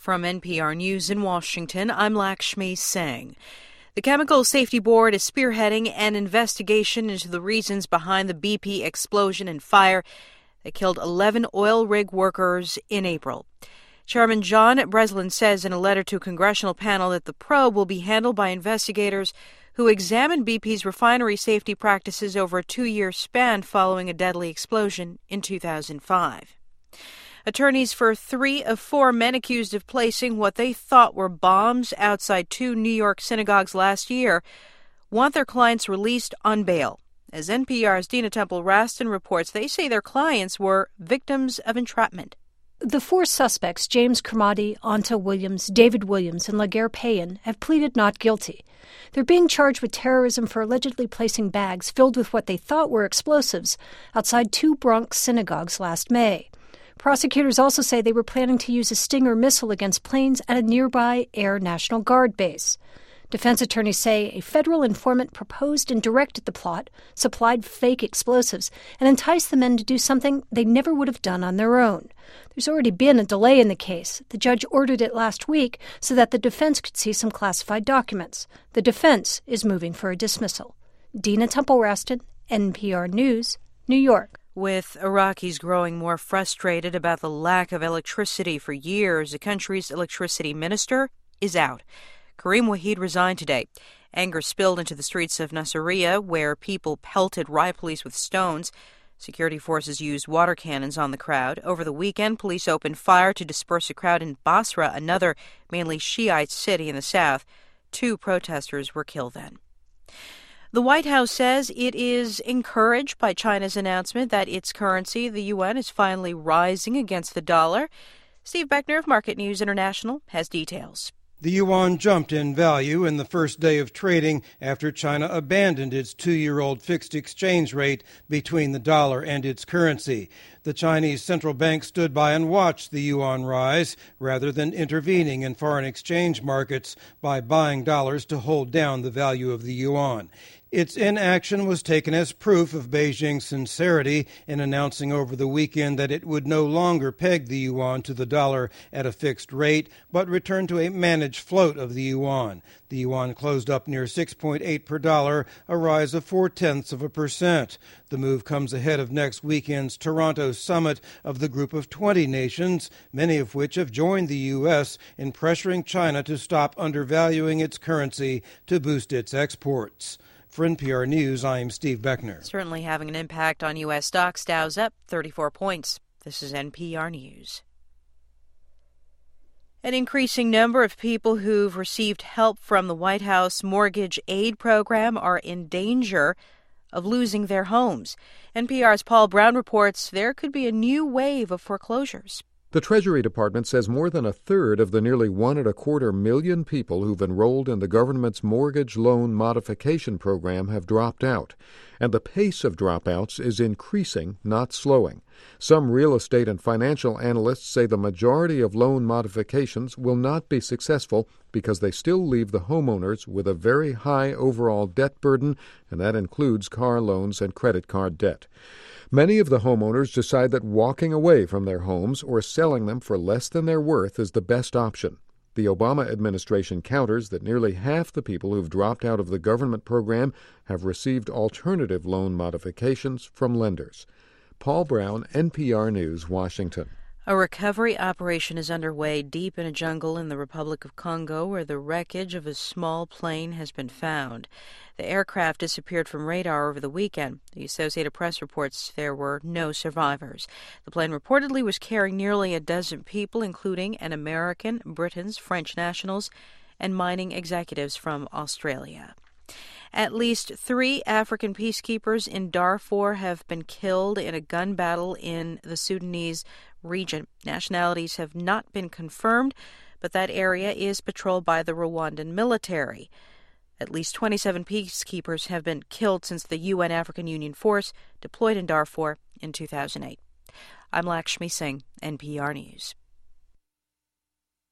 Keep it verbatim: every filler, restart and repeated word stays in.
From N P R News in Washington, I'm Lakshmi Singh. The Chemical Safety Board is spearheading an investigation into the reasons behind the B P explosion and fire that killed eleven oil rig workers in April. Chairman John Breslin says in a letter to a congressional panel that the probe will be handled by investigators who examined B P's refinery safety practices over a two-year span following a deadly explosion in two thousand five. Attorneys for three of four men accused of placing what they thought were bombs outside two New York synagogues last year want their clients released on bail. As N P R's Dina Temple-Raston reports, they say their clients were victims of entrapment. The four suspects, James Kermody, Anta Williams, David Williams, and Laguerre Payan, have pleaded not guilty. They're being charged with terrorism for allegedly placing bags filled with what they thought were explosives outside two Bronx synagogues last May. Prosecutors also say they were planning to use a Stinger missile against planes at a nearby Air National Guard base. Defense attorneys say a federal informant proposed and directed the plot, supplied fake explosives, and enticed the men to do something they never would have done on their own. There's already been a delay in the case. The judge ordered it last week so that the defense could see some classified documents. The defense is moving for a dismissal. Dina Temple-Raston, N P R News, New York. With Iraqis growing more frustrated about the lack of electricity for years, the country's electricity minister is out. Karim Wahid resigned today. Anger spilled into the streets of Nasiriyah, where people pelted riot police with stones. Security forces used water cannons on the crowd. Over the weekend, police opened fire to disperse a crowd in Basra, another mainly Shiite city in the south. Two protesters were killed then. The White House says it is encouraged by China's announcement that its currency, the yuan, is finally rising against the dollar. Steve Beckner of Market News International has details. The yuan jumped in value in the first day of trading after China abandoned its two-year-old fixed exchange rate between the dollar and its currency. The Chinese central bank stood by and watched the yuan rise rather than intervening in foreign exchange markets by buying dollars to hold down the value of the yuan. Its inaction was taken as proof of Beijing's sincerity in announcing over the weekend that it would no longer peg the yuan to the dollar at a fixed rate, but return to a managed float of the yuan. The yuan closed up near six point eight per dollar, a rise of four-tenths of a percent. The move comes ahead of next weekend's Toronto summit of the Group of twenty nations, many of which have joined the U S in pressuring China to stop undervaluing its currency to boost its exports. For N P R News, I'm Steve Beckner. Certainly having an impact on U S stocks. Dow's up thirty-four points. This is N P R News. An increasing number of people who've received help from the White House mortgage aid program are in danger of losing their homes. N P R's Paul Brown reports there could be a new wave of foreclosures. The Treasury Department says more than a third of the nearly one and a quarter million people who've enrolled in the government's mortgage loan modification program have dropped out, and the pace of dropouts is increasing, not slowing. Some real estate and financial analysts say the majority of loan modifications will not be successful because they still leave the homeowners with a very high overall debt burden, and that includes car loans and credit card debt. Many of the homeowners decide that walking away from their homes or selling them for less than they're worth is the best option. The Obama administration counters that nearly half the people who've dropped out of the government program have received alternative loan modifications from lenders. Paul Brown, N P R News, Washington. A recovery operation is underway deep in a jungle in the Republic of Congo where the wreckage of a small plane has been found. The aircraft disappeared from radar over the weekend. The Associated Press reports there were no survivors. The plane reportedly was carrying nearly a dozen people, including an American, Britons, French nationals, and mining executives from Australia. At least three African peacekeepers in Darfur have been killed in a gun battle in the Sudanese region. Nationalities have not been confirmed, but that area is patrolled by the Rwandan military. At least twenty-seven peacekeepers have been killed since the U N African Union force deployed in Darfur in two thousand eight. I'm Lakshmi Singh, N P R News.